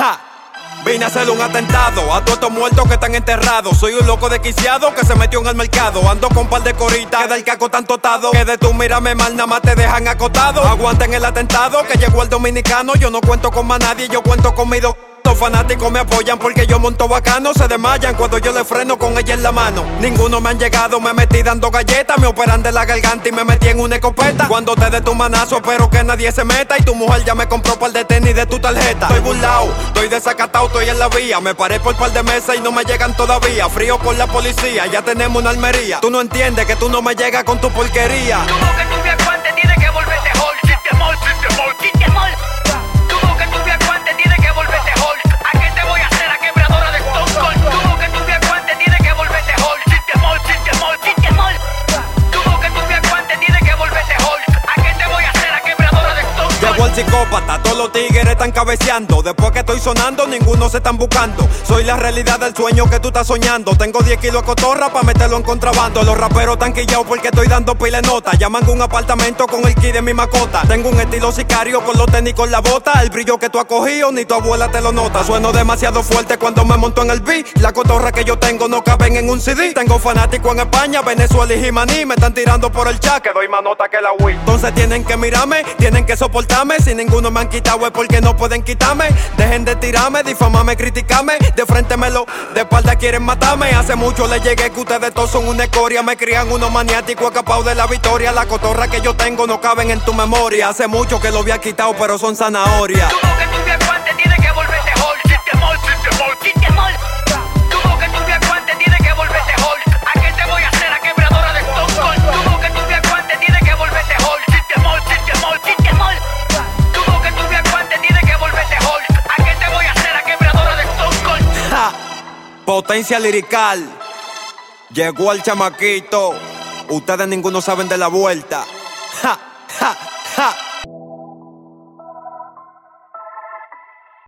Ja. Vine a hacer un atentado a todos estos muertos que están enterrados. Soy un loco desquiciado que se metió en el mercado. Ando con par de coritas, queda el caco tan totado que de tú mírame mal, nada más te dejan acotado. Aguanten el atentado que llegó el dominicano. Yo no cuento con más nadie, yo cuento con mi Los fanáticos me apoyan porque yo monto bacano. Se desmayan cuando yo le freno con ella en la mano. Ninguno me han llegado, me metí dando galletas. Me operan de la garganta y me metí en una escopeta. Cuando te dé tu manazo espero que nadie se meta. Y tu mujer ya me compró par de tenis de tu tarjeta. Estoy burlao, estoy desacatado, estoy en la vía. Me paré por par de meses y no me llegan todavía. Frío por la policía, ya tenemos una almería. Tú no entiendes que tú no me llegas con tu porquería. Tuvo que tu viajante tiene que volverte Hulk. Sistemol, sistemol, sistemol. Tuvo que tu viajante tiene que volverte Hulk. ¿A qué te voy a hacer? A quebradora de Stone Cold. Tuvo que tu viajante tiene que volverte Hulk. Sistemol, sistemol, sistemol. Tuvo que tu viajante tiene que volverte Hulk. ¿A qué te voy a hacer? A quebradora de Stone Cold. Llegó el psicópata, todos los tigres están cabeceando. Después que estoy sonando, ninguno se están buscando. Soy la realidad del sueño que tú estás soñando. Tengo 10 kilos de cotorra pa' meterlo en contrabando. Los raperos tan quillados porque estoy dando pile nota. Llaman un apartamento con el key de mi mascota. Tengo un estilo sicario con los tenis con la bota. El brillo que tú has cogido ni tu abuela te lo nota. Sueno demasiado fuerte cuando me monto en el beat. La cotorra que yo tengo no caben en un CD. Tengo fanáticos en España, Venezuela y Jimaní. Me están tirando por el chat que doy más nota que la Wii. Entonces tienen que mirarme, tienen que soportarme. Si ninguno me han quitado es porque no pueden quitarme. Dejen de tirarme, difamarme, criticarme. De frente de espalda quieren matarme. Hace mucho les llegué que ustedes todos son una escoria. Me crían unos maniáticos escapados de la victoria. La cotorra que yo tengo no caben en tu memoria. Hace mucho que lo había quitado pero son zanahorias. Tuvo que tu viajante tiene que volverte Hulk. Sistemol, sistemol, sistemol. Tuvo que tu viajante tiene que volverte Hulk. ¿A qué te voy a hacer? A quebradora de Stone Cold. Tuvo que tu viajante tiene que volverte Hulk. Sistemol, sistemol, sistemol. Tuvo que tu viajante tiene que volverte Hulk. ¿A qué te voy a hacer? A quebradora de Stone Cold. Ja. Potencia lirical. Llegó el chamaquito. Ustedes ninguno saben de la vuelta. Ja, ja, ja.